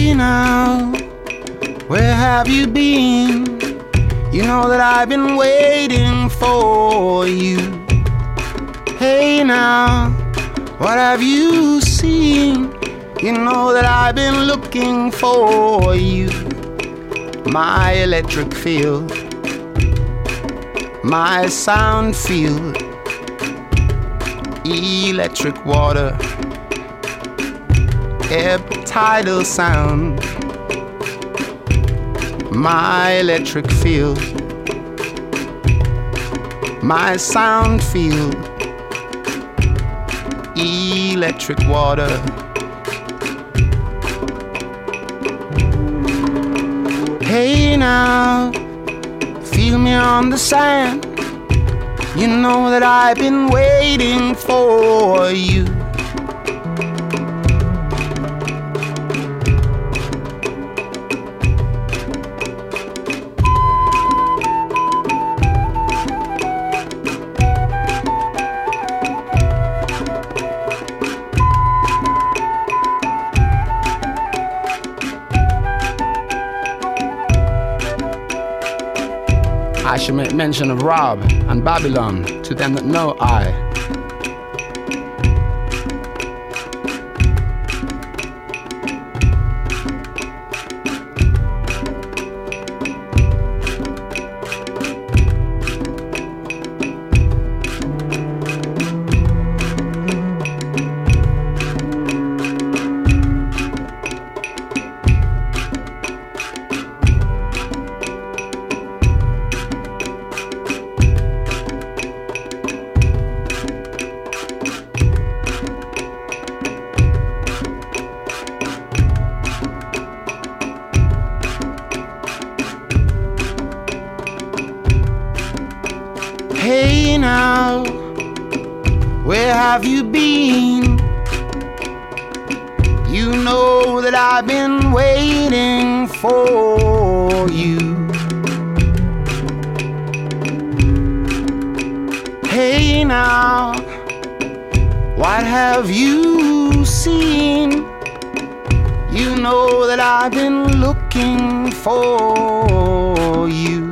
Hey now, where have you been? You know that I've been waiting for you. Hey now, what have you seen? You know that I've been looking for you. My electric field, my sound field, electric water, ebb tidal sound. My electric field, my sound field, electric water. Hey now, feel me on the sand. You know that I've been waiting for you. I should make mention of Rob and Babylon to them that know I. Hey now, where have you been? You know that I've been waiting for you. Hey now, what have you seen? You know that I've been looking for you.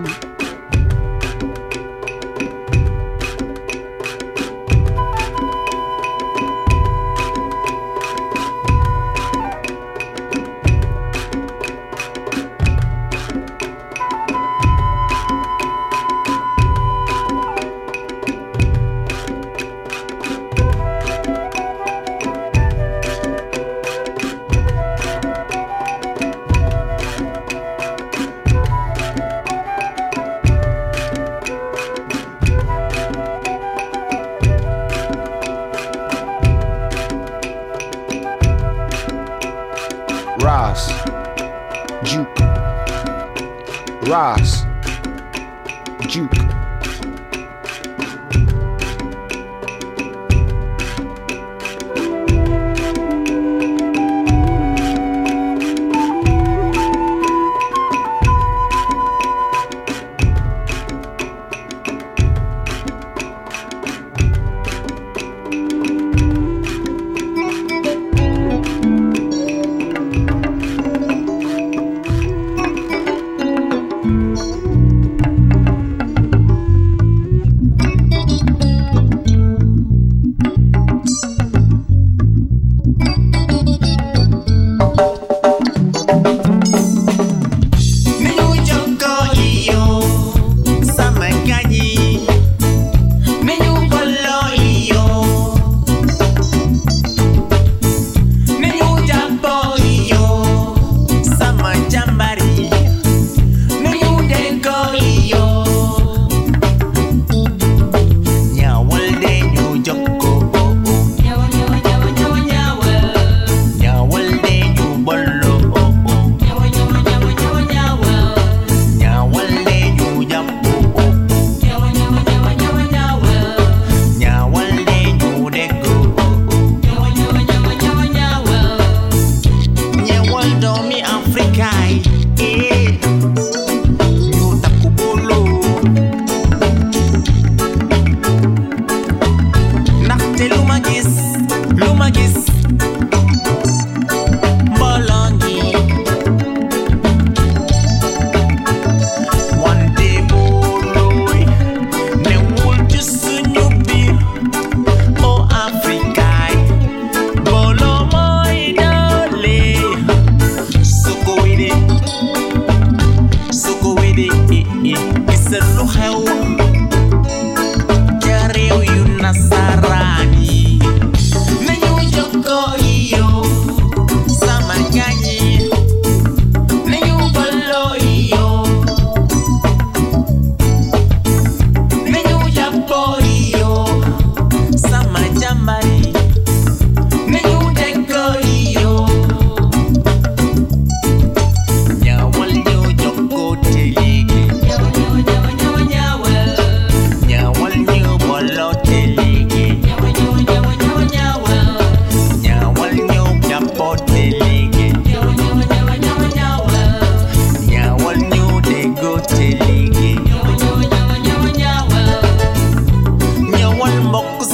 Ross, Juke, Ross, Juke.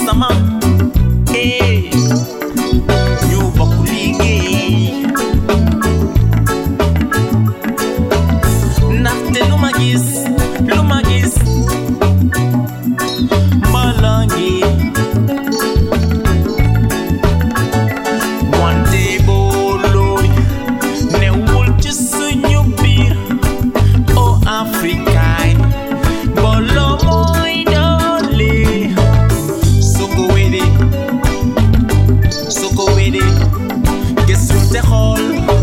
sama ñu bokk liggéey ndaxte lu ma gis mbooloo ngi wante booloo newul ci suñu biir o Afrikaay mbooloo mooy doole su ko wéde gëstu te xool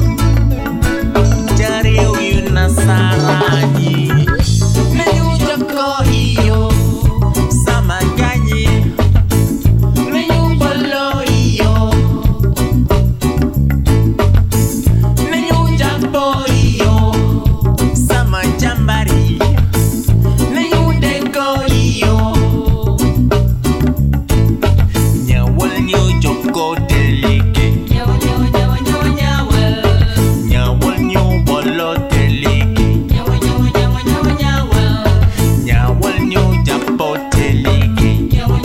ca réew yu nasaraan yi nañu jokkoo iyo sama gaañi nañu booloo iyo nañu jàppoo iyo sama jàmbaar yi nañu déggoo iyo ñëwal ñu jokkoo te liggéey ñëwal ñu booloo te liggéey ñëwal ñu jàppoo te liggéey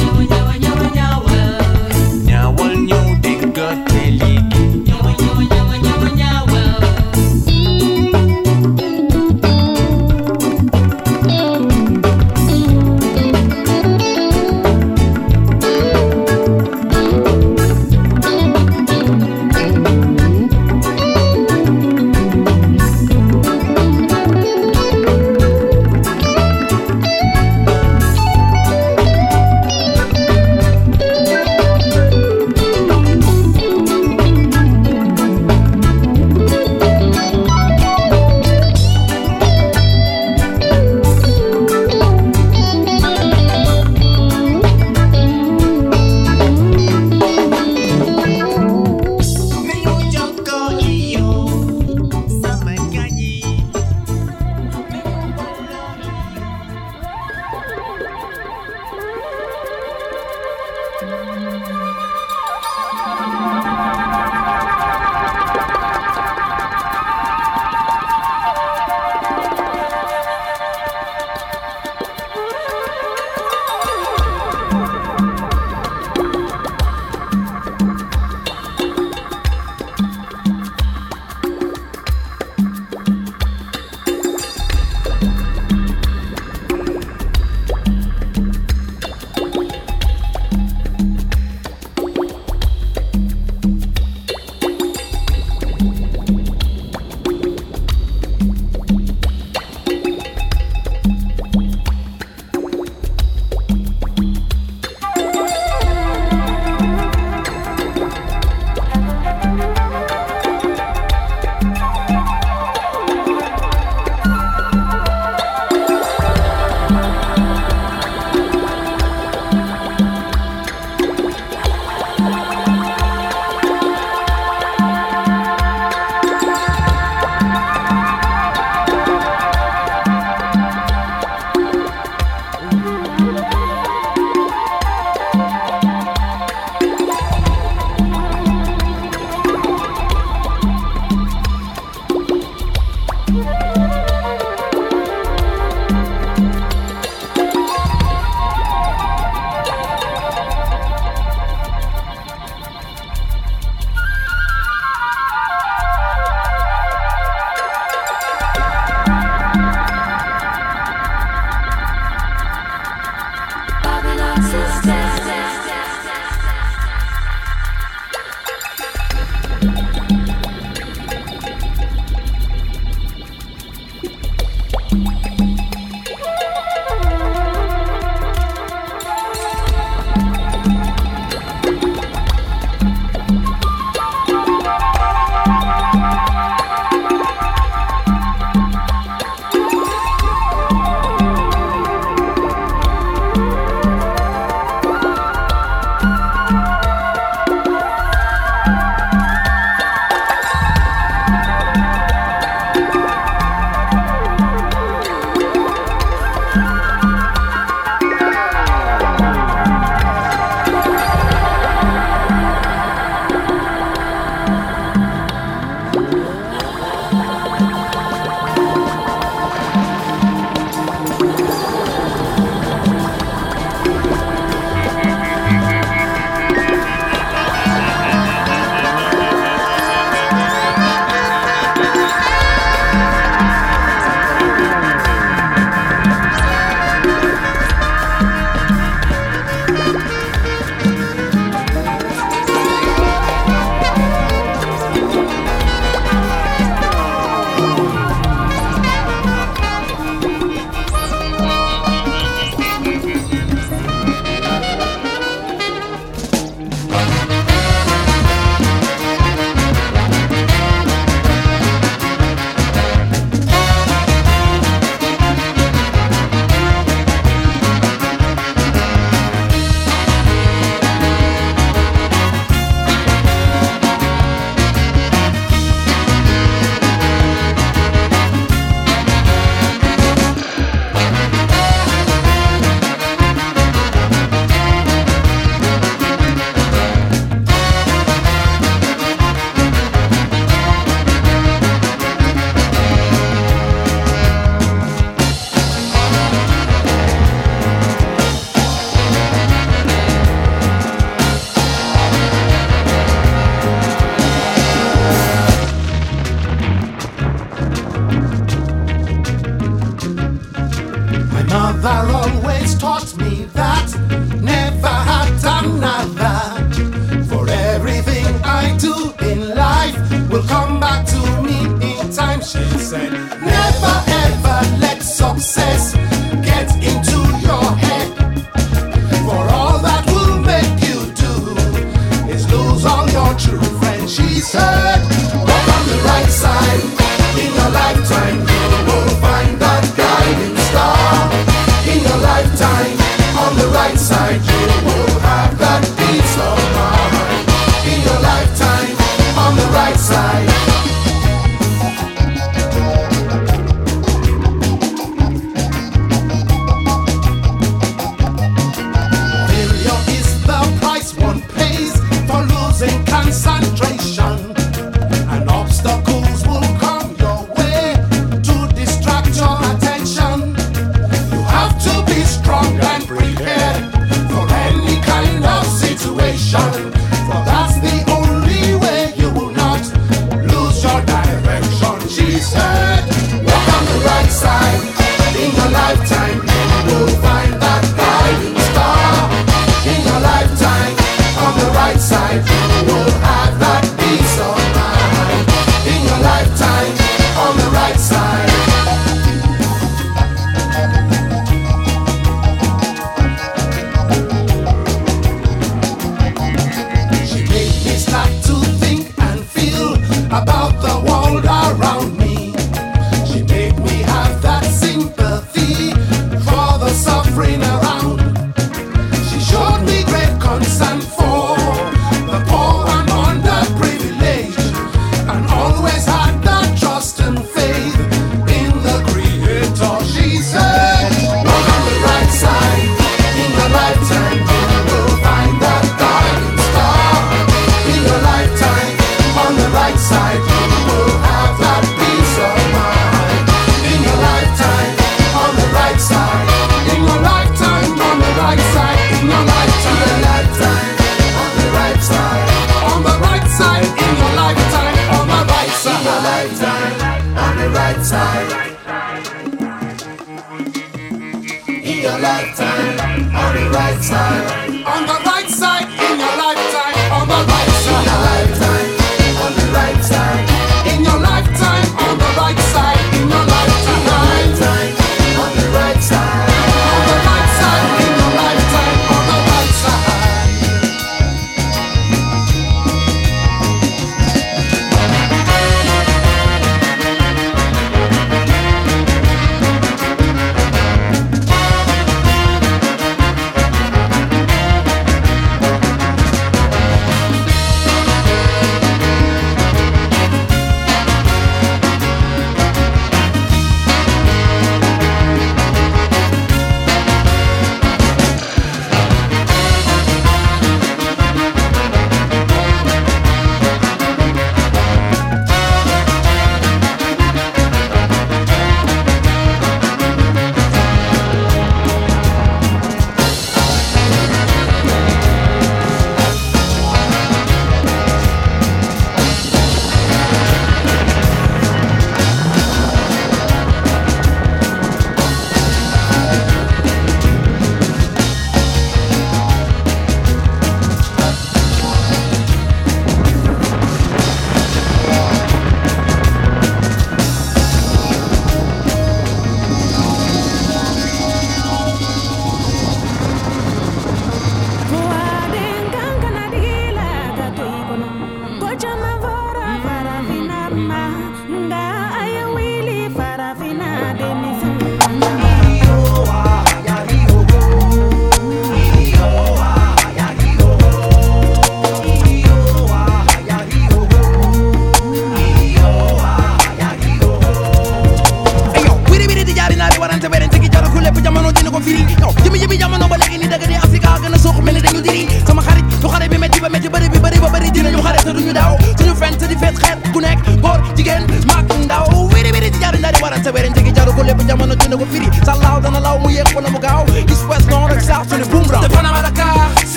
ñëwal ñu déggoo te liggéey nañu jokkoo iyo sama gaañi nañu booloo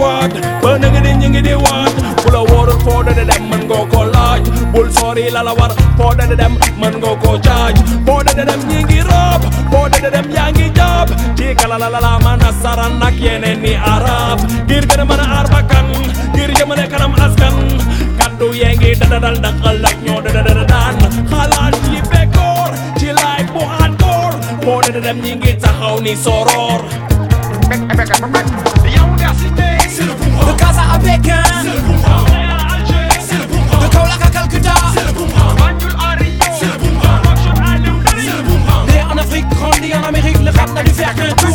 waat ba nga di ñu ngi di waat bu la wóorul foo da dem mën nga ko laaj bul sori la la war foo da dem mën nga ko caaj foo da dem ñi ngi roob foo da dem yaa ngi jàpp ci kala la la mën a saran ak yeneen ni arab ngir gën a mën a aar bakkan ngir jëmale kanam askan kaddu yee ngi dadadal daqal ak ñoo dadadadaan xalaat yi bekkoor ci life bu hardcore foo da dem ñi ngi taxaw ni soror de Casa à Pékin, de Kaolack à Calcutta, né en Afrique, grandi en Amérique, le rap n'a dû faire qu'un tour.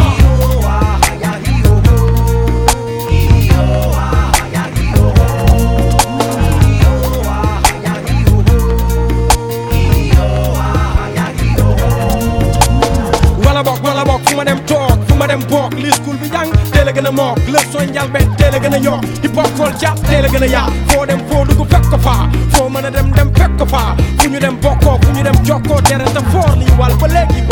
wala bok fu ma dem toog fu ma dem bokk li school bi jàng teel a gën a mook leçon njalbeen teel a gën a yokk hip hop kool jàpp teel a gën a yaa foo dem foo dugg fekk ko faa foo mën a dem fekk ko faa fu ñu dem bokkoo fu ñu dem jokkoo dereta foor lii wal ba léegi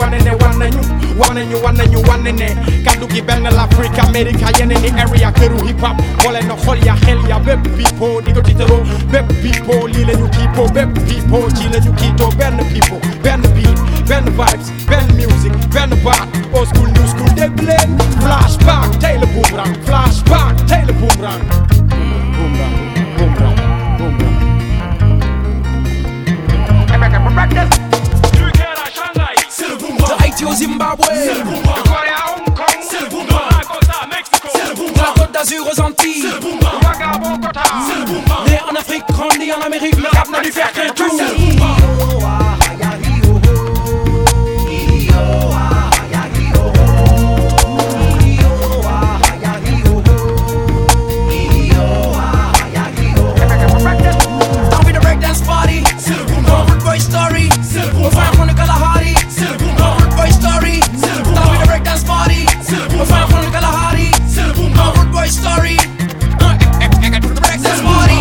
wane ne kaddu gi benn l'Afrique Amérique yeneen ni area këru hip hop boole na xol ya xel ya bépp people di ko tiitaroo bépp people lii la ñu kiipoo bépp people ci la ñu kiitoo benn people benn beat benn vibes benn music benn baat old school new school dégg leen flashback tey la boomerang flashback tey la boomerang De Haïti au Zimbabwe, de Corée à Hong Kong, c'est le boom bap. Mexico, De la Côte d'Azur aux Antilles, né en Afrique, grandi en Amérique, le rap n'a dû faire qu'un tour. T'as envie de breakdance party, Rude Boy Story, on fait un fond de Kalahari, Rude Boy Story, t'as envie de breakdance party, on fait un fond de Kalahari, Rude Boy Story, breakdance party.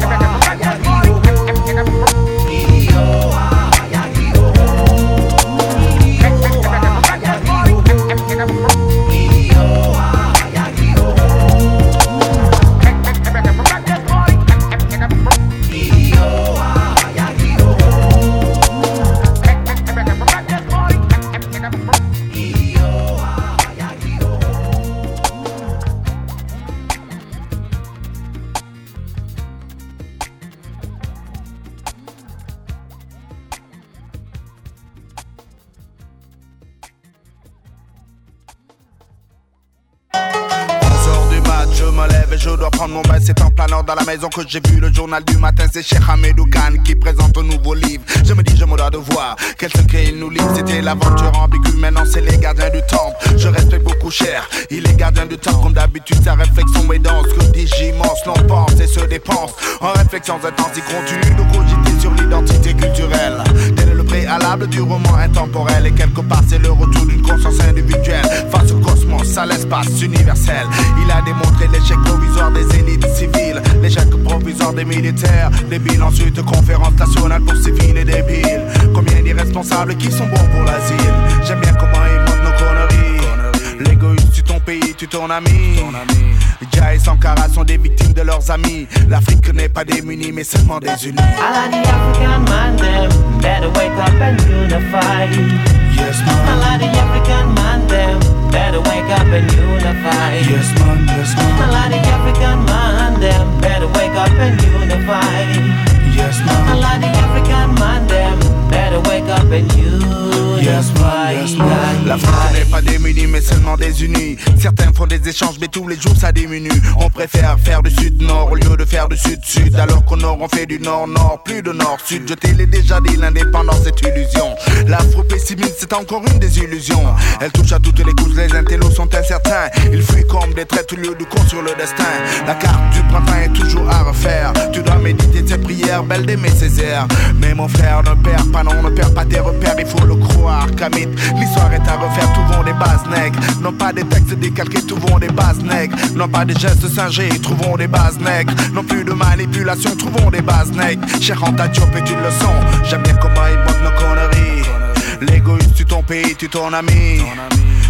Je dois prendre mon bain, c'est en planant dans la maison que j'ai vu le journal du matin. C'est Cheikh Hamedou Khan qui présente un nouveau livre. Je me dis, je me dois de voir quel secret il nous livre. C'était l'aventure ambiguë, maintenant c'est les gardiens du temple. Je respecte beaucoup Cher, il est gardien du temps. Comme d'habitude, sa réflexion est dense. Que dit j'immense, l'on pense et se dépense. En réflexion intense, il continue de cogiter sur l'identité culturelle. Tel est le préalable du roman intemporel. Et quelque part, c'est le retour d'une conscience individuelle face au cosmos, à l'espace universel. Il a démontré l'échec provisoire des élites civiles, l'échec provisoire des militaires débiles. Ensuite, conférence nationale pour civils et débiles. Combien d'irresponsables qui sont bons pour l'asile. J'aime bien comment ils montrent nos conneries. L'égoïste tue ton pays, tue ton ami. Dja et Sankara sont des victimes de leurs amis. L'Afrique n'est pas démunie mais seulement désunie. I like the African man, them better wake up and unify. Yes man. I like the African man, them better wake up and unify. Yes man, yes man. I like the African man, them better wake up and unify. Yes man. I like the African man, them better wake up and unify. Yes man, yes man. L'Afrique n'est pas démunie mais seulement désunie. Certains font des échanges mais tous les jours ça diminue. On préfère faire du sud-nord au lieu de faire du sud-sud. Alors qu'au nord on fait du nord-nord, plus de nord-sud. Je t'ai déjà dit, l'indépendance est illusion. L'afro-pessimisme c'est encore une désillusion. Elle touche à toutes les couches, les intellos sont incertains. Ils fuient comme des traîtres au lieu de construire le destin. La carte du printemps est toujours à refaire. Tu dois méditer tes prières, belle d'aimer ses airs. Mais mon frère ne perd pas, non, ne perd pas tes repères. Il faut le croire, Kamit, l'histoire est à refaire. Tout vont des bases nègres. Non pas des textes décalqués, tout vont des bases nègres. Non pas des gestes singés, trouvons des bases nègres. Non plus de manipulation, trouvons des bases nègres. Cher Anta Diop est une leçon. J'aime bien comment ils montrent nos conneries. L'égoïste tue ton pays, tue ton ami.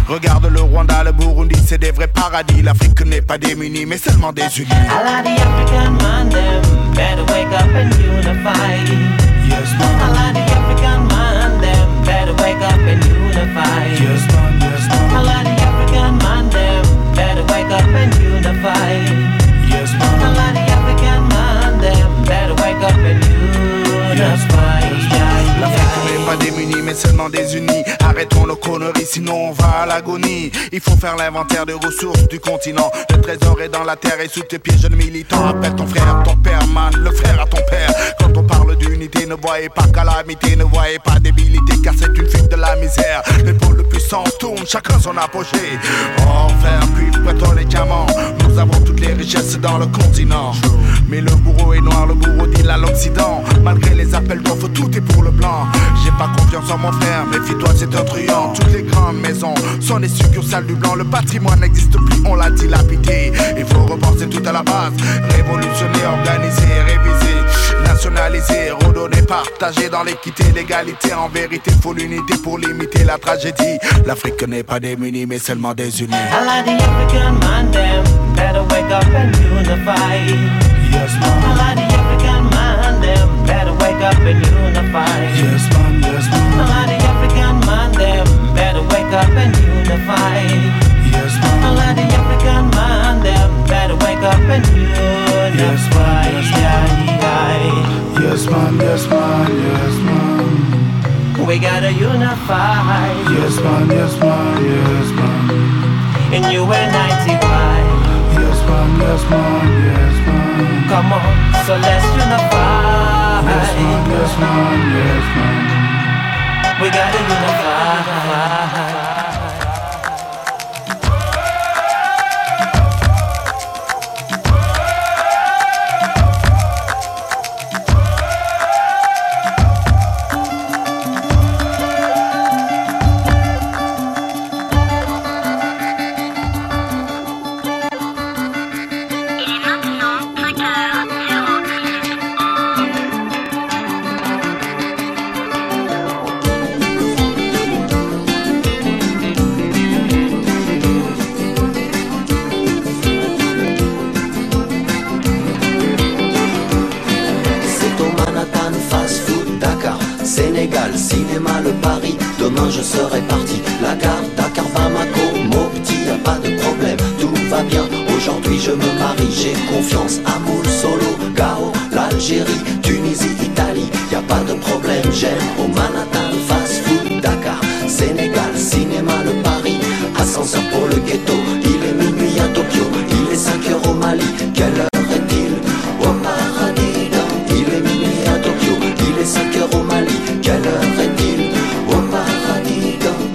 Regarde le Rwanda, le Burundi, c'est des vrais paradis. L'Afrique n'est pas démunie, mais seulement désunie. A lot of African man, them better wake up and unify. Yes, man. A lot of African man, them better wake up and unify. Yes, man, yes, man. A lot of African man, them better wake up and unify. Yes, A man. lot of African man, them better wake up and unify. L'Afrique n'est pas démunie mais seulement désunie. Arrêtons nos conneries sinon on va à l'agonie. Il faut faire l'inventaire des ressources du continent. Le trésor est dans la terre et sous tes pieds jeunes militants. Appelle ton frère, ton père, man, le frère à ton père. Quand on parle d'unité, ne voyez pas calamité, ne voyez pas débilité, car c'est une fuite de la misère. Les pôles puissants tournent, chacun son apogée. Or, fer, cuivre, pétrole et diamants, nous avons toutes les richesses dans le continent. Mais le bourreau est noir, le bourreau dit à l'Occident. Malgré les appels d'offres, tout est pour le blanc. J'ai pas confiance en mon frère, méfie-toi c'est un truand. Toutes les grandes maisons sont des succursales du blanc. Le patrimoine n'existe plus, on l'a dilapidé. Il faut repenser tout à la base. Révolutionner, organiser, réviser, nationaliser, redonner, partager dans l'équité, l'égalité. En vérité, faut l'unité pour limiter la tragédie. L'Afrique n'est pas démunie, mais seulement désunie. A lot of African man, them better wake up and unify. Yes, A man. lot of African man, them better wake up and unify. Yes, man. Yes, A man. lot of African man, them better wake up and unify. Yes, A man. lot of African man, them better wake up and unify. Yes, man. Yes, man. Yes, man. We gotta unify. Yes, man. Yes, man. Yes, man. In UNITY. Yes, man. Yes, man. Yes, man. Come on, so let's unify. Yes, man. Yes, man. Yes, man. We gotta unify. Sénégal, cinéma, le Paris, demain je serai parti. La gare, Dakar, Bamako, Mopti, y a pas de problème, tout va bien. Aujourd'hui je me marie, j'ai confiance. Amour, Solo, Gao, l'Algérie, Tunisie, Italie, y a pas de problème. J'aime au Manhattan, fast food, Dakar, Sénégal, cinéma, le Paris, ascenseur pour le ghetto. Il est minuit à Tokyo, il est 5 heures au Mali. Quelle heure est-il au paradis? Il est minuit à Tokyo, il est 5 heures au Mali. Quelle heure est-il au paradis?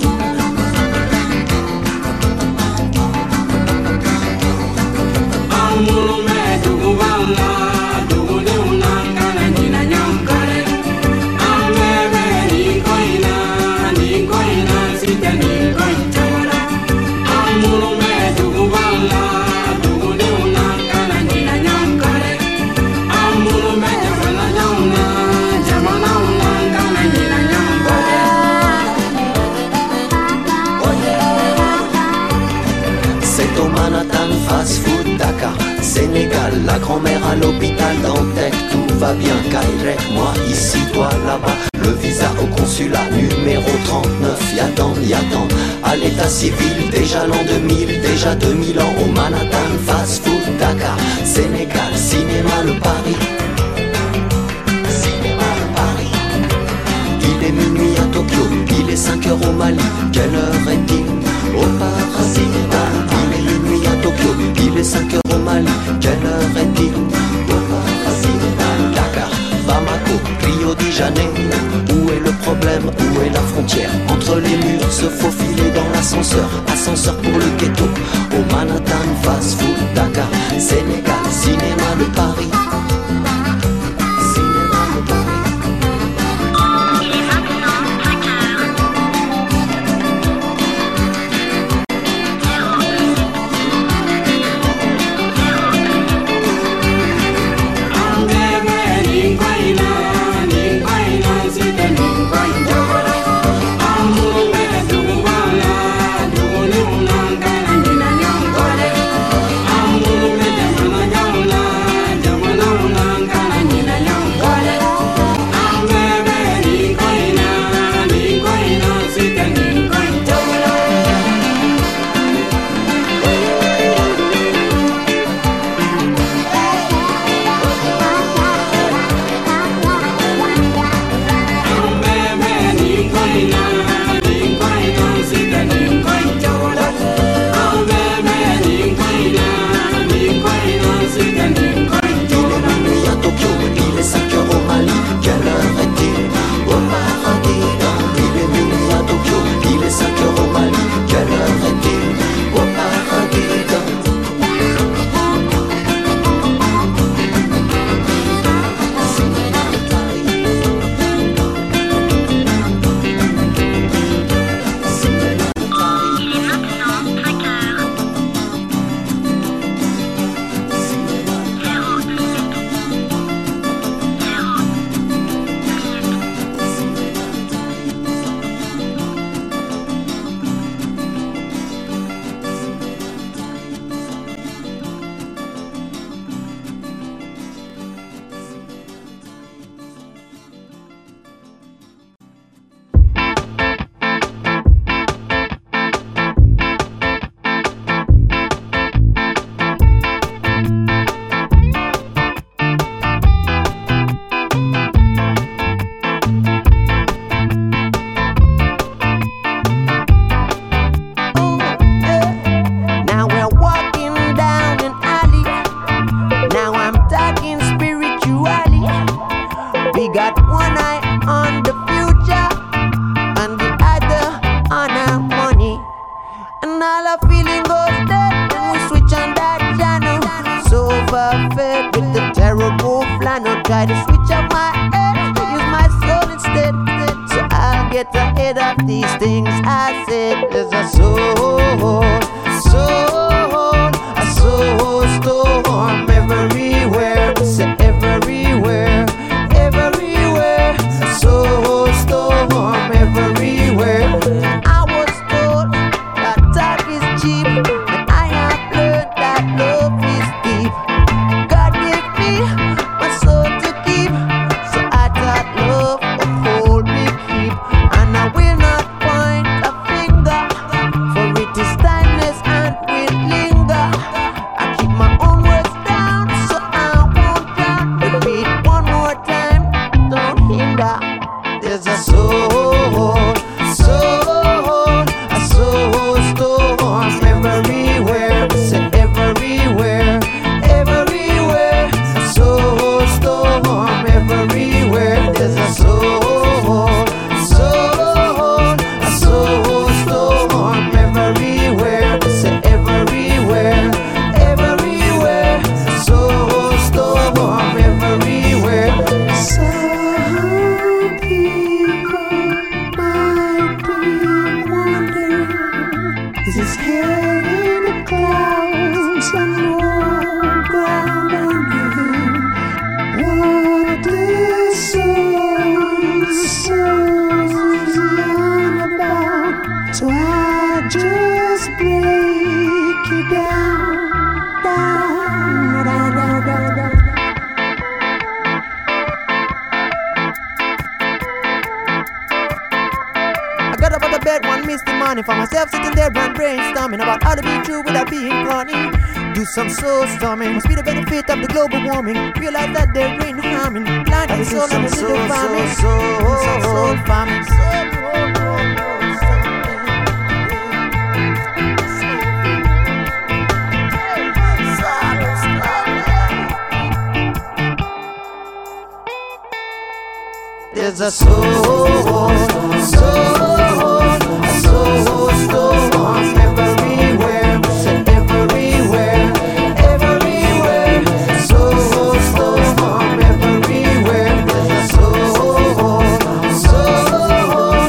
Sénégal, la grand-mère à l'hôpital Dantec, tout va bien, Kairek, moi ici, toi là-bas. Le visa au consulat numéro 39, y'attend, à l'état civil, déjà l'an 2000, déjà 2000 ans, au Manhattan, fast food, Dakar, Sénégal, cinéma, le Paris. Cinéma, le Paris. Il est minuit à Tokyo, il est 5 heures au Mali, quelle heure est-il au paradis? Il est minuit à Tokyo, il est 5 heures au Mali, quelle heure est-il au paradis? Dakar, Bamako, Rio de Janeiro, où est le problème, où est la frontière? Entre les murs, se faufiler dans l'ascenseur, ascenseur pour le ghetto. Au Manhattan, fast food, Dakar, Sénégal, cinéma, le Paris. Cinéma, le Paris. perfect with the terrible plan. I'll try to switch up my head, use my soul instead. So I'll get ahead of these things I said. There's a soul storm everywhere. Say everywhere, everywhere. A soul storm everywhere. I was told that talk is cheap, and I have learned that love is deep. God gave me my soul to keep, so I thought love would hold me keep. And I will not point a finger, for it is timeless and will linger. I keep my own words down, so I won't drown. Repeat one more time, don't hinder. There's a soul storm everywhere. Say everywhere, everywhere. A soul storm everywhere. There's a soul storm everywhere. Say everywhere, everywhere. A soul storm everywhere. Some people might be wondering, is his head in the clouds and no ground under him? What this soul's young about? So I just break it down, down, down, down, down, down. I got up out of bed one misty morning, for myself sitting there and brainstorming about how to be true without being corny. Do some soul storming, must be the benefit of the global warming. Realize that there ain't harming, blind the soul and the little farming. Some soul farming. There's a soul storm everywhere. Say everywhere, everywhere. Soul storm everywhere. There's a soul storm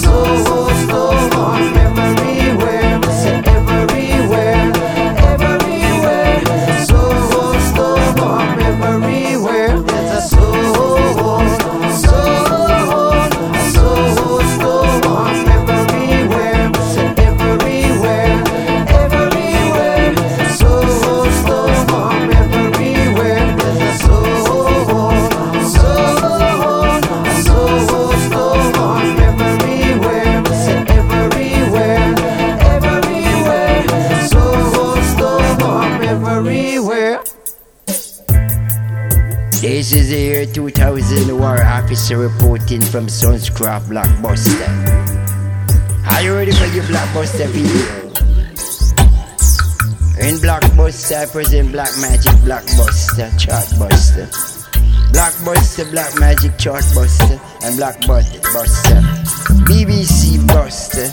everywhere. Say everywhere, everywhere. Soul storm everywhere. There's a soul storm everywhere. Say everywhere, everywhere. Soul storm everywhere. There's a soul storm everywhere. Say everywhere, everywhere. Soul storm everywhere. This is the year 2000, War Officer reporting from Sunscraft Blockbuster. Are you ready for your Blockbuster video? In Blockbuster, I present Black Magic Blockbuster, Chartbuster. Blockbuster, Black Magic Chartbuster, and Blockbuster, BBC Buster.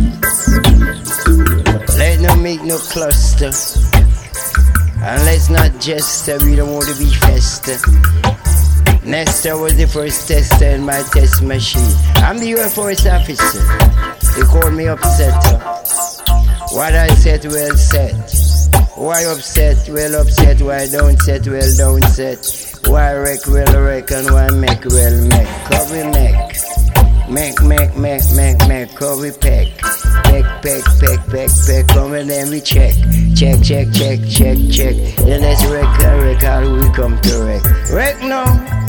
Let no make no cluster. And let's not jester, we don't want to be fester. Nestor was the first tester in my test machine. I'm the Air Force officer, they call me upsetter. What I said, well said. Why upset, well upset. Why don't set, well don't set. Why wreck, well wreck. And why make, well make. Cover make. Make, cover peck. Peck, come and then we check. Check. Then let's wreck how we come to wreck. Wreck now,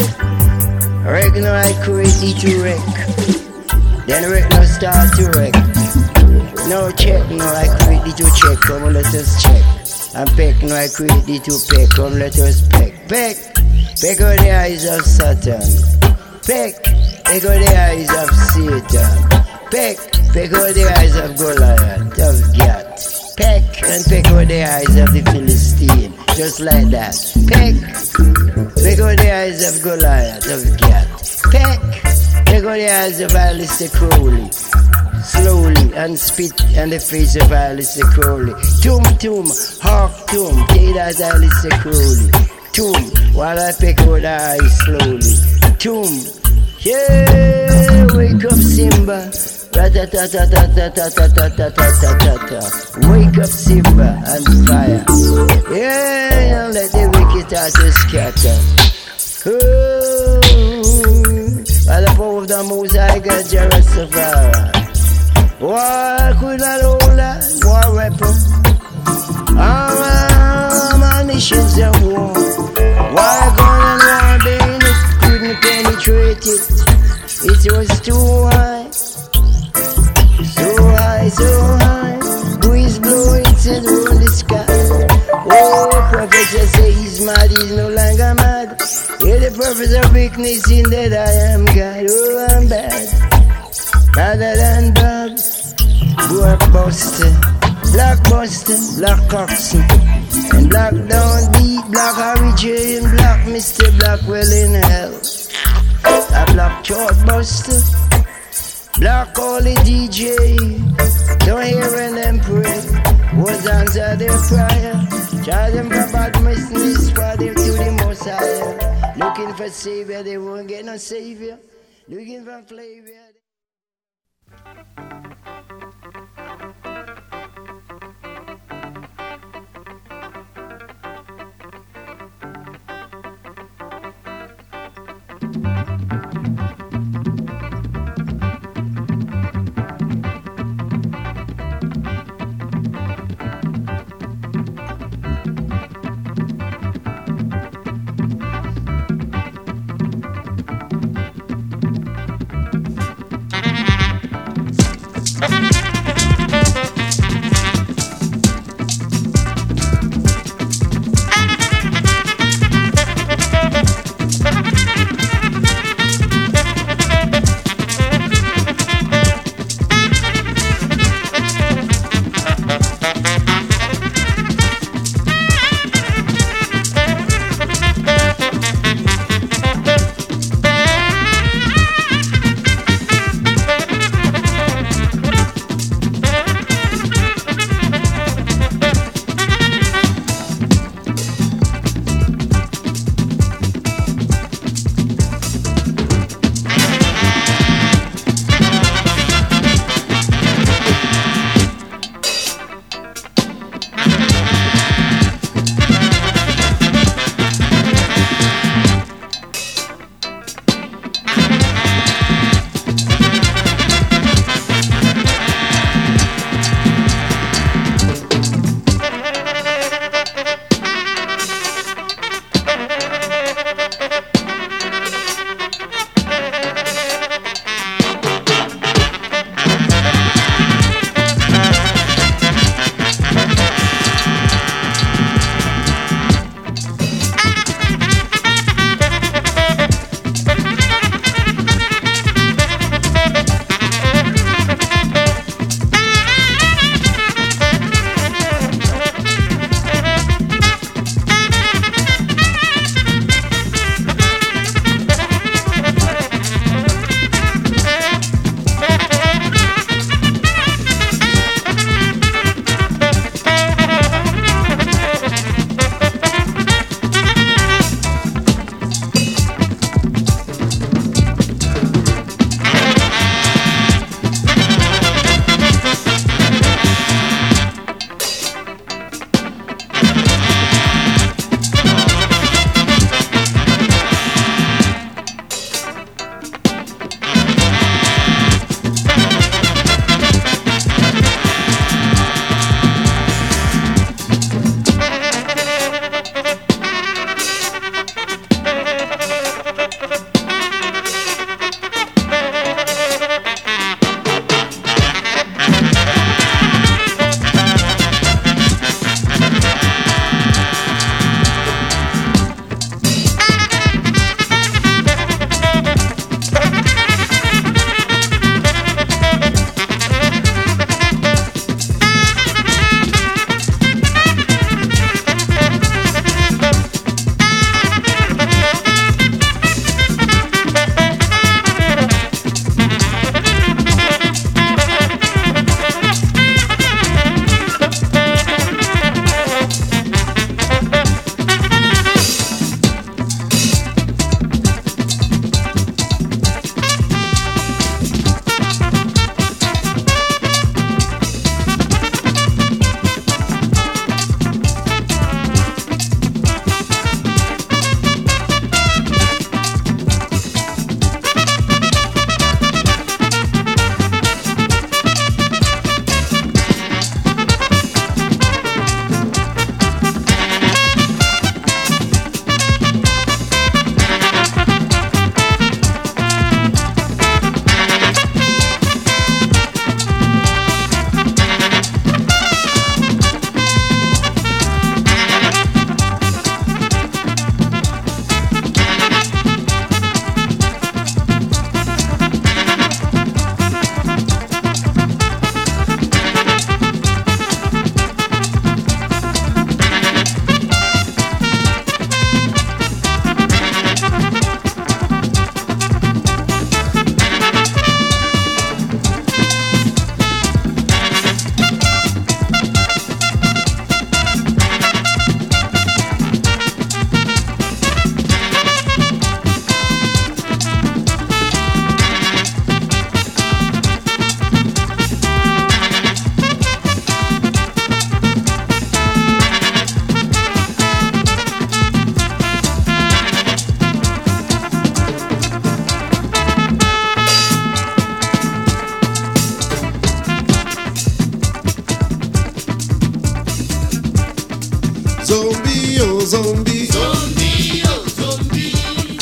I create it to wreck. Then wreck now start to wreck. No check, no, I create it to check. Come on, let us check. And peck, no, I create it to peck. Come, let us peck. Peck on the eyes of Saturn. Peck on the eyes of Satan. Peck on the eyes of Goliath, of Gath. Peck on the eyes of the Philistine, just like that. Peck on the eyes of Goliath, of Gath. Peck on the eyes of Alistair Crowley. slowly and spit in the face of Alistair Crowley. Tum, hark tum, take that Alistair Crowley. Tum, while I pick out the eyes slowly. Tum, yeah, wake up Simba. Ra-ta-ta-ta-ta-ta-ta-ta-ta-ta-ta-ta-ta. Wake up Simba and fire. Yeah, let the wicked artists scatter. By the power of the Most High God, Jerusalem. War could not hold that war weapon. Ammunitions and war. War gun and war bayonet couldn't penetrate it. It was too high. So high, so high. Breeze blowing till round the sky. Oh, prophet say he's mad, he's no longer mad. Yeah, the prophet of weakness in that I am God. Oh, I'm bad. Rather than dogs. Blockbuster, blockbuster, black Coxon. And black don't beat, black Harry J and black Mr. Blackwell in hell. A black chartbuster. Black Holy DJ, don't hear when them pray. Was answer their prayer. Charge them for bad business, for them to the Most High. Looking for savior, they won't get no savior. Looking for flavor.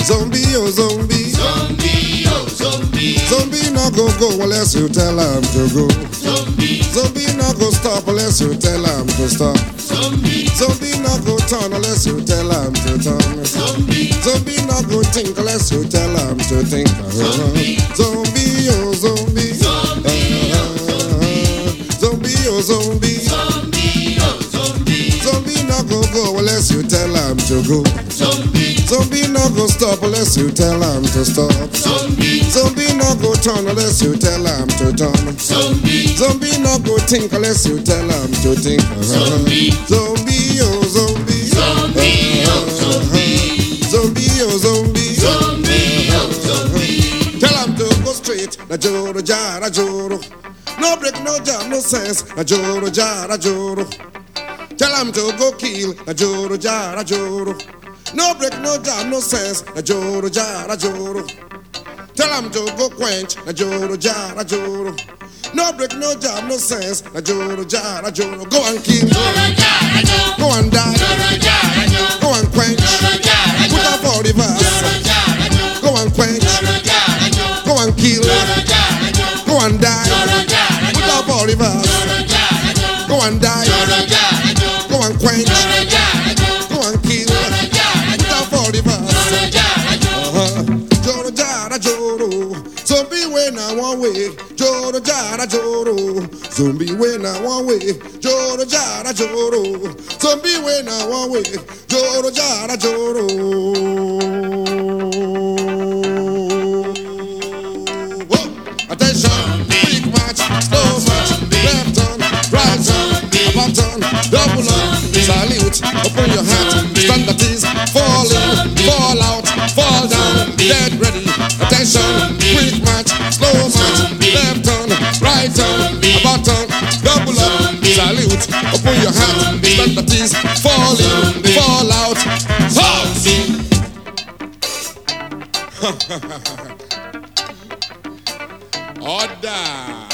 Zombie, oh zombie. Zombie, oh zombie. Zombie not go unless you tell him to go. Zombie. Zombie not go stop unless you tell him to stop. Zombie. Zombie not go turn unless you tell him to turn. Zombie. Zombie not go think unless you tell him to think. Zombie. Zombie, oh zombie. Zombie, oh zombie. Zombie, oh zombie. Zombie, oh zombie. Zombie not go unless you tell him to go. Zombie. Zombie not go stop unless you tell him to stop. Zombie. Zombie not go turn unless you tell him to turn. Zombie. Zombie not go think unless you tell him to think. Zombie. Zombie, oh zombie. Zombie, oh zombie. Zombie, oh zombie. Zombie, oh zombie. Tell him to go straight. Na joro jara joro. No break, no jam, no sense. Na joro jara joro. Tell him to go kill. Na joro jara joro. No break, no jam, no sense. Na joro jara joro. Tell him to go quench. Na joro jara joro. No break, no jam, no sense. Na joro jara joro. Go and kill. Joro jara joro. Go and die. Joro jara joro. Go and quench. Joro jara Put joro. up all the verse. Joro jara joro. Go and quench. Joro jara joro. Go and kill. Joro jara joro. Go and die. Joro jara Put joro. up all the verse. Joro jara joro. Go and die. Joro jara joro. Go and quench. Joro jara joro. Go and kill. Joro jara Put joro. up all the verse. Joro jara joro. Joro jara joro. Zombie when I one way. Joro jara joro. Zombie when I one way. Joro jara joro. Zombie when I one way. Joro jara joro. Whoa. Attention, quick march, slow march, left turn, right turn, about turn, double up, salute, open your hat, stand at ease, fall in, fall out, fall down, dead ready. Attention, quick march, slow march, left turn, right turn, about turn, double up, salute, open your hat, stand at ease, fall in, fall out, halt! Order!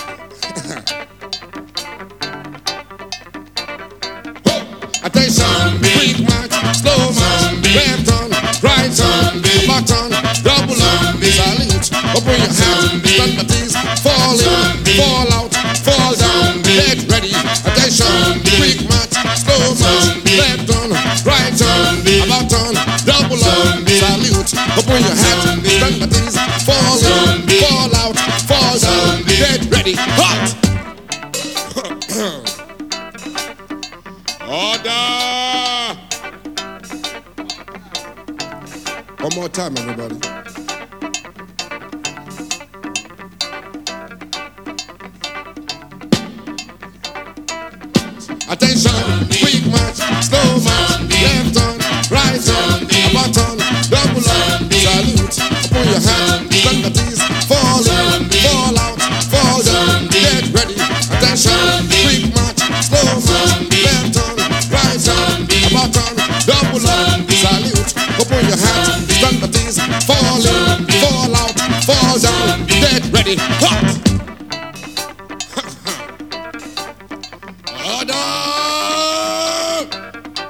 Attention, quick march, slow march, left turn, right turn, back turn, double up, salute, open your hands, stand at ease, fall in, fall out, fall down, get ready. Attention, quick march, slow march, left turn, right turn, back turn, double up, salute, open your hands, stand at ease, fall in, fall out, fall down, get ready. Hot! Order! One more time, everybody. Attention, quick march, slow march, left turn, right turn, about turn, double up, salute, open your hand, stand at ease, fall in, fall out, fall down, get ready. Attention, quick march, slow march, left turn, right turn, about turn, double up, salute, open your hand, stand at ease, fall in, fall out, fall down, get ready. Hot! Order!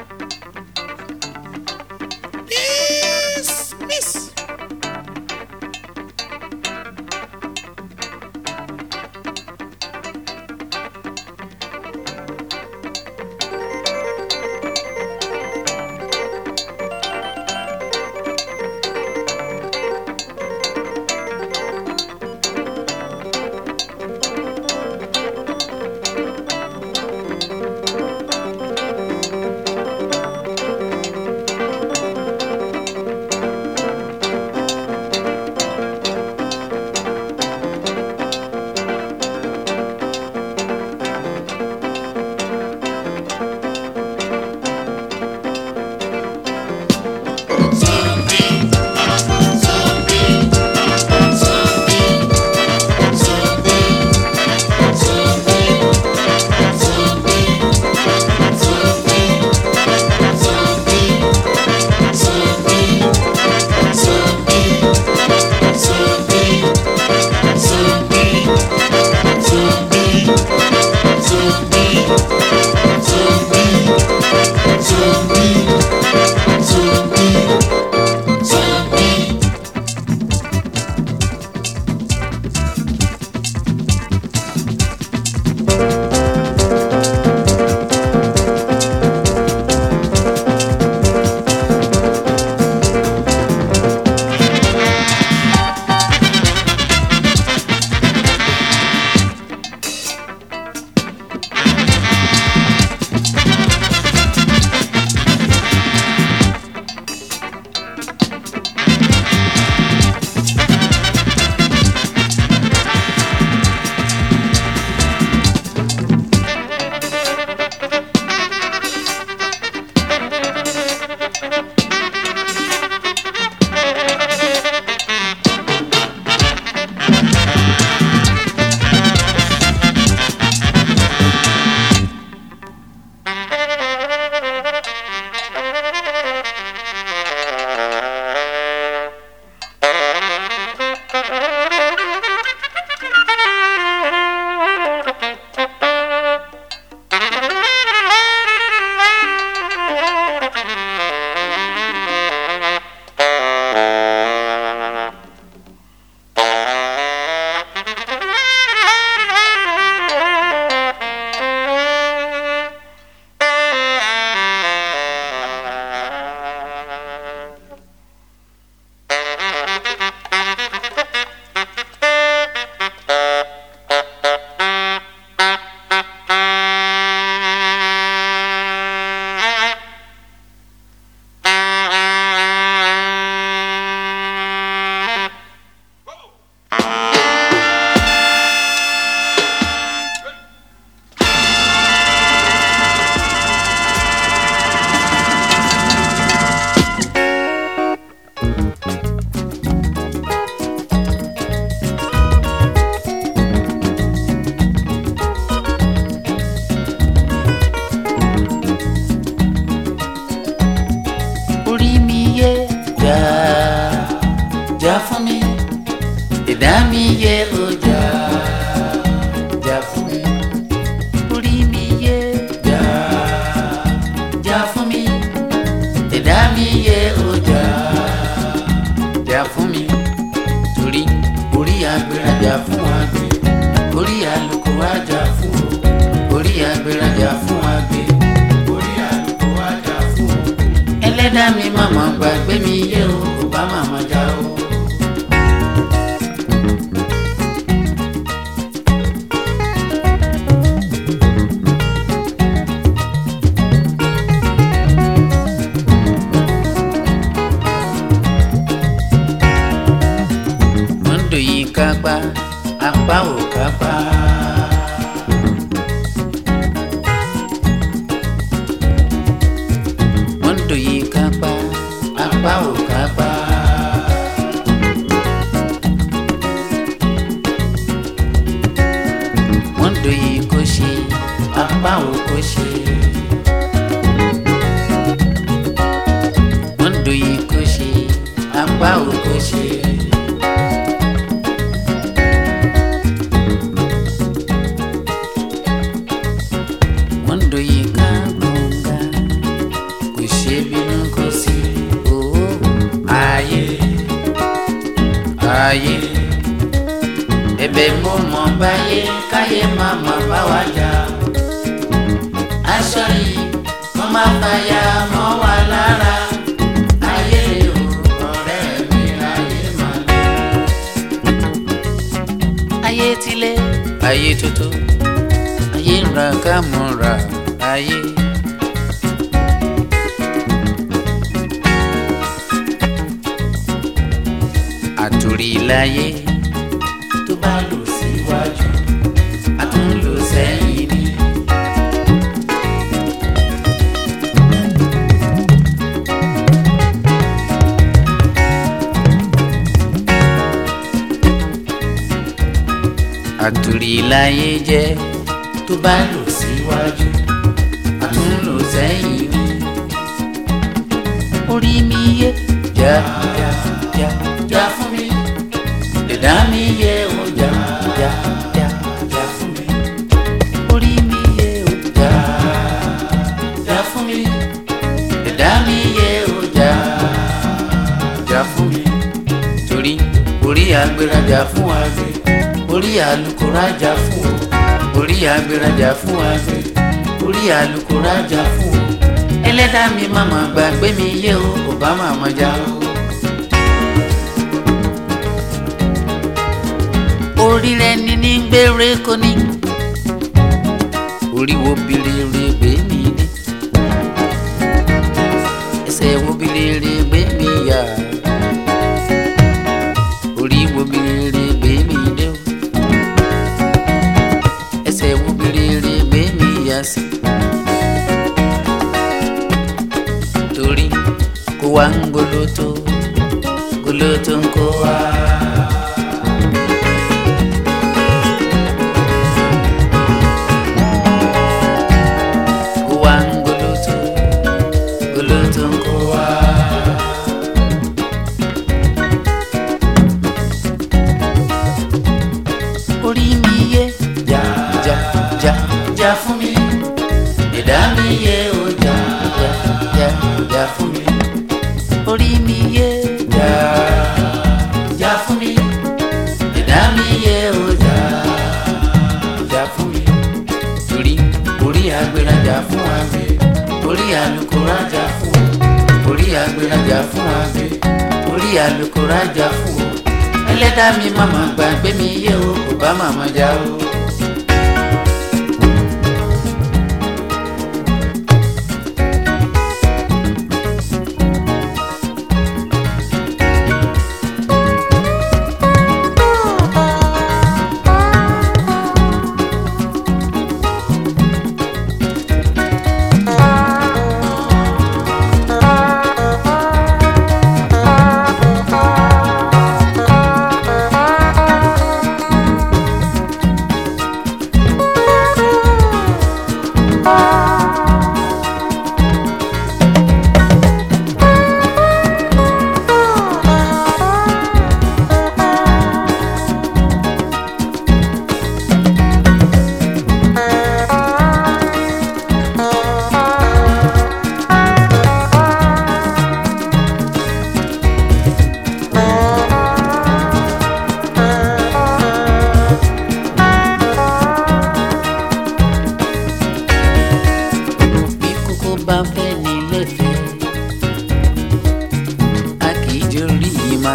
Orí mi yé jà jà fún mi, ìdá mi yé o jà jà fún mi. Orí mi yé jà jà fún mi, ìdá mi yé o jà jà fún mi. Torí orí agbérajà fún àgbẹ̀, orí àlùkò àjà fún o, orí agbérajà fún àgbẹ̀, orí àlùkò àjà fún o. Ẹlẹ́dàá mi màmá gbàgbé mi yé o, kò bá màmá já o. Mondo yìí kápá, apá ò kápá. Mondo yìí kápá, apá ò kápá. Mondo yìí kò ṣe, apá ò kò ṣe. Mondo yìí kò ṣe, apá ò kò ṣe. Mondo yìí ká gbọ̀ngà, kò ṣe bínú kò sí owó. Ayé ayé ẹ̀bẹ̀ mo mọ̀ báyé káyé má má bá wa jà. Aṣọ yìí mo máa fàyà mọ́ wa lára. Ayé o ọ̀rẹ́ mi ayé má lé. Ayé tilẹ̀ ayé tuntun, ayé ń ra ká mọ̀ ra ayé. Àtòrí láyé tó bá lò síwájú, a tún lò sẹ́yìn ni. Àtòrí láyé jẹ́ tó bá lò síwájú, a tún lò sẹ́yìn ni. Orí mi yé jà jà jà jà fún mi, ìdá mi yé o jà jà jà jà fún mi. Orí mi yé o jà jà fún mi, ìdá mi yé o jà jà fún mi. Torí orí agbérajà fún àgbẹ̀, orí àlùkò rájà fún o, orí agbérajà fún àgbẹ̀, orí àlùkò rájà fún o. Ẹlẹ́dàá mi màmá gbàgbé mi yé o, kò bá màmá já o. Orí rẹ̀ ní ní gbére kò ní, orí wo bilere gbé mi dé, ẹsẹ̀ wo bilere gbé mi yá, orí wo bilere gbé mi dé o, ẹsẹ̀ wo bilere gbé mi yá sí. Torí kó wá ń goloto, goloto ń kó wá. Orí mi yé jà jà jà jà fún mi, ìdá mi yé o jà jà jà jà fún mi. Orí mi yé jà jà fún mi, ìdá mi yé o jà jà fún mi. Torí orí agbérajà fún àgbẹ̀, orí àlùkò rájà fún o, orí agbérajà fún àgbẹ̀, orí àlùkò rájà fún o. Ẹlẹ́dàá mi màmá gbàgbé mi yé o, kò bá màmá já o.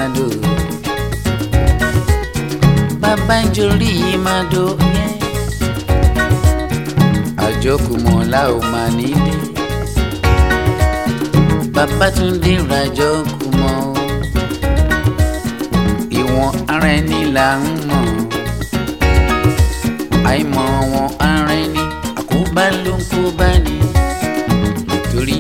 mado bàbá ìjòrí mado yẹn àjọkùmọ̀lá ò máa nílé Babátúndé ràjọkùmọ̀ ìwọ̀n ara ẹni là ń mọ̀ àìmọ̀ wọn ara ẹni àkóbá ló ń kóbá ni torí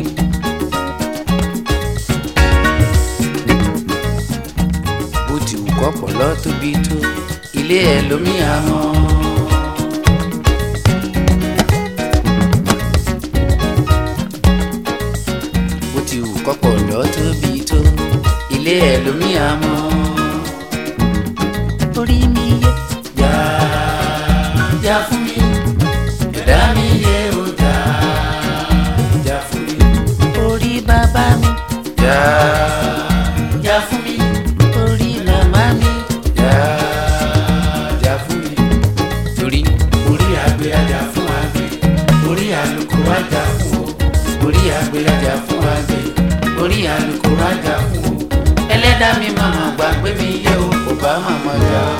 bó ti wù kọ́pọ̀lọ́ tóbi tó ilé ẹ̀ lómi àmọ́. Bó ti wù kọ́pọ̀lọ́ tóbi tó ilé ẹ̀ lómi àmọ́. Orí mi yé jà jà fún mi ẹ̀dá mi yé o jà jà fún mi. Orí bàbá mi jà jà fún mi. Orí màmá mi jà jà fún mi. Torí orí àgbẹ̀ ajá fún àgbẹ̀ orí àlùkò ajá fún o. Orí àgbẹ̀ ajá fún àgbẹ̀ orí àlùkò ajá fún o. Ẹlẹ́dàá mi màmá gbàgbé mi yé o kò bá màmá jà o.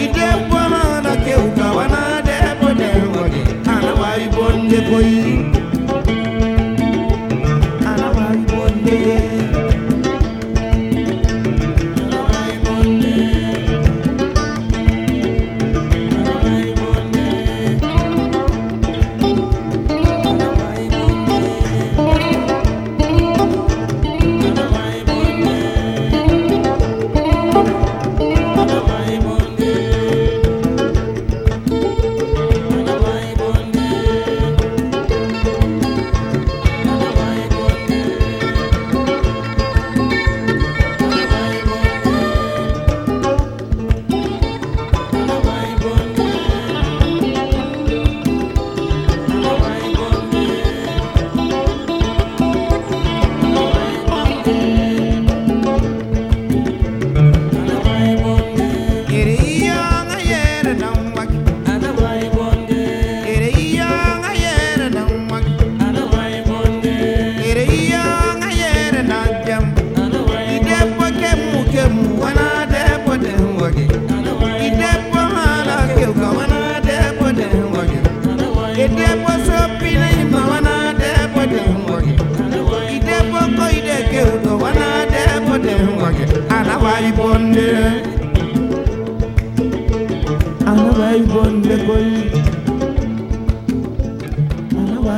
Boy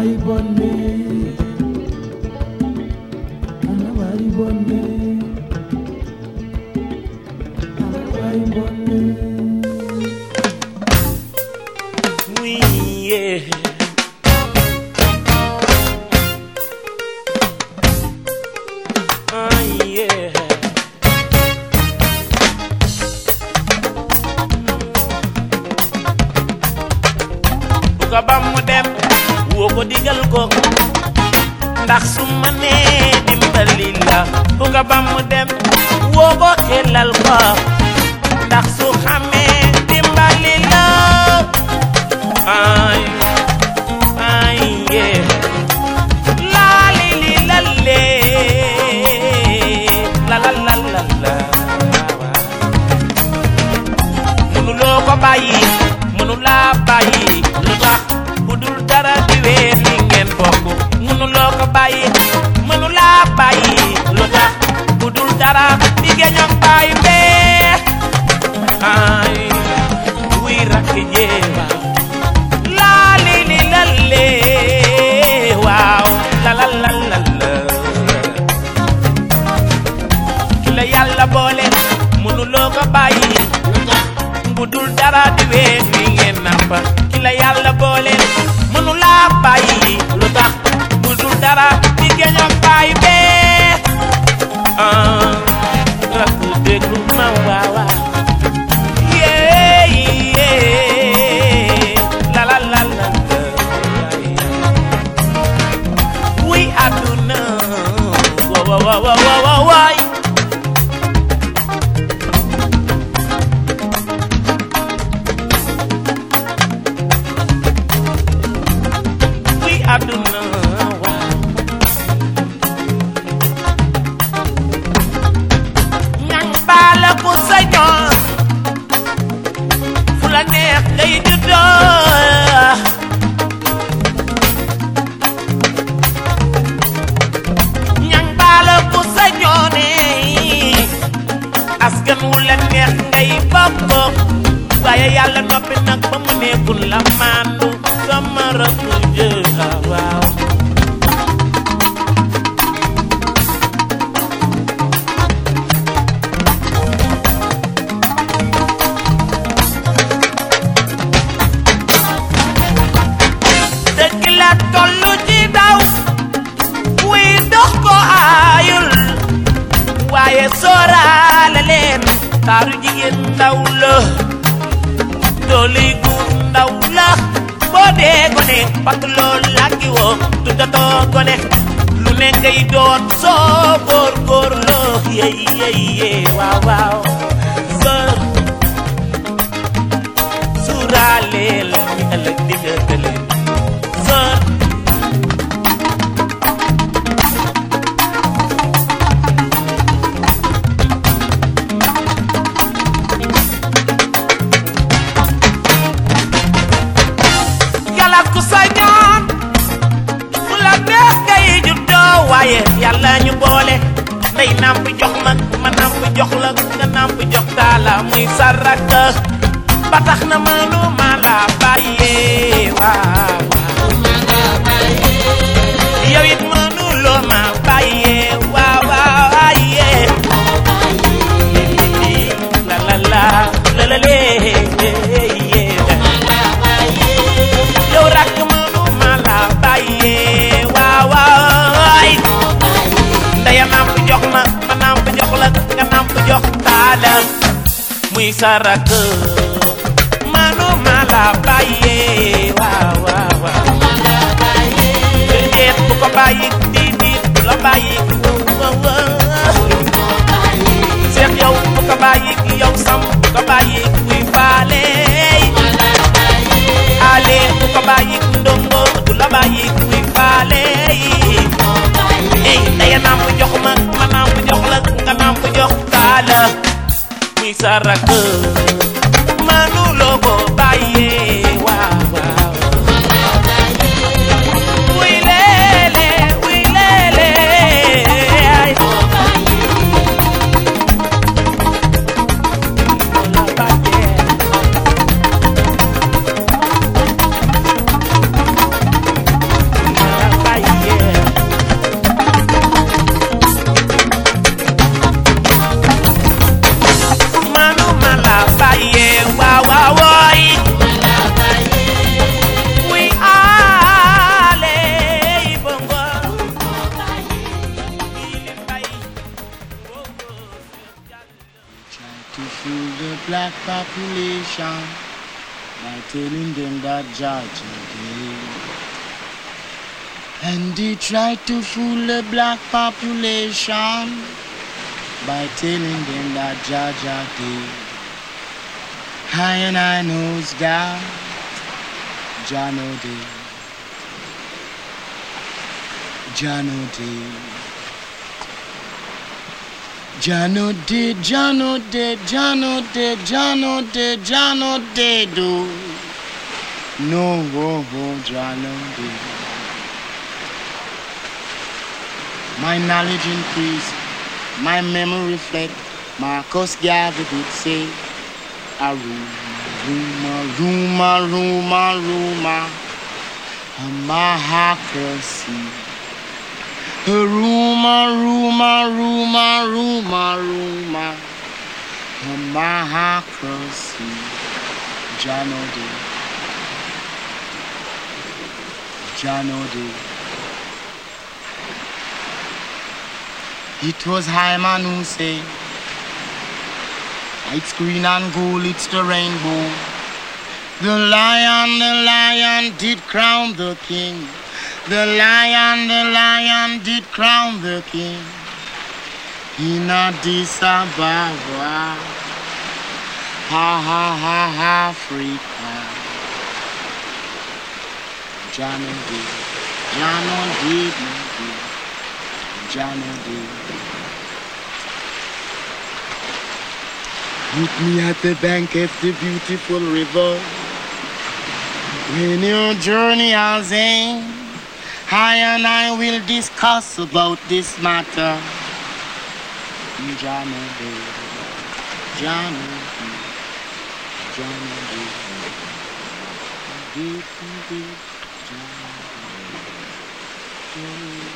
Saraka manu mala baye wa wa wa Jet buka bayi didi la bayi wa wa Cheikh yow buka bayi yow sam buka bayi wi fale Ale buka bayi ndongo la bayi wi fale Hey daya nam bu jox ma nam bu jox la nga nam bu jox kala Saraka manu logo baye wa wa Wilele wilele black population by telling them that Georgia gay. And they try to fool the black population by telling them that Georgia gay. I and I knows God, Jah know day, Jah know day. Jah know day, Jah know day, Jah know day, Jah know day, Jah know day do. No, Jah know day. My knowledge increase, my memory reflect. Marcus Garvey did say, a rumor, a mahocracy. A rumor, a mahocracy. Jah know day, Jah know day. It was Hyman who said, it's green and gold, it's the rainbow. The lion did crown the king. The lion did crown the king. In Addis Ababa, Africa. Jah know day, Jah know day, Jah know day. Meet me at the bank of the beautiful river. When your journey has ended, I and I will discuss about this matter. Jah know day, Jah know day, Jah know day, Jah know day.